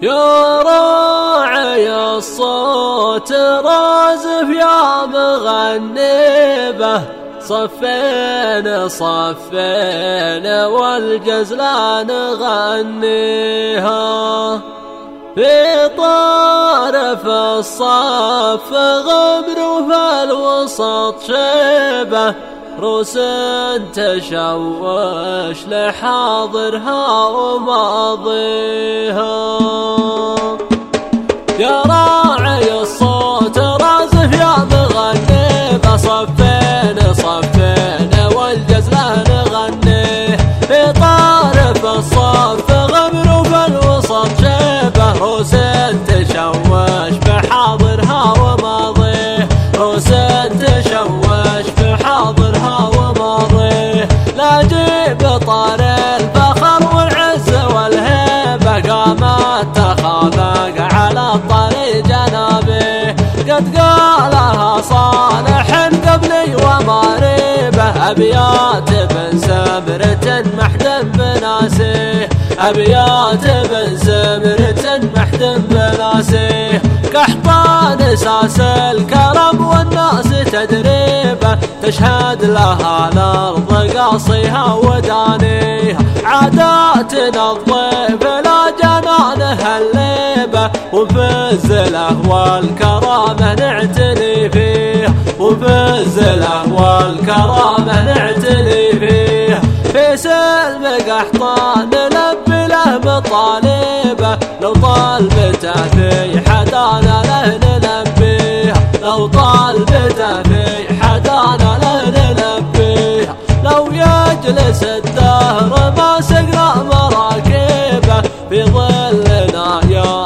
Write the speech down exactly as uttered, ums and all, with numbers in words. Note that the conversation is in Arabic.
يا راعي الصوت رازف يا مغني به، صفين صفين والجزلان غنيها. في طرف الصف غبر وفي الوسط شيبة، روس تشوش لحاضرها وماضيها. يا راعي الصوت رازف يا مغني به، صفين صفين والجزلان غنيه. في طرف الصف غبر وفي الوسط شيبة، روس تشوش بحاضرها وماضيه. روس تشوش بحاضرها وماضيه. لا جيب طار الفخر والعز والهيبة، قامت تخافق على الطريق جنابه. قد قالها صالح قبلي وماريبه، أبيات بن سمرة محدن بناسيه. أبيات بن سمرة محدن بناسيه. قحطان ساس الكرم والناس تدريبه، تشهد لها الأرض قاصيها ودانيها. عاداتنا الضيف لا جنانه الليبة، وفي الزله والكرامة نعتني فيه. وفي الزله والكرامة نعتني فيه. في سلم قحطان نلبي له مطالبه، لو طالبته في حدانا له نلبيه. لو طالبته في حدانا له نلبيه. لو يجلس الدهر ما سقنا مراكبه، في ظلنا يا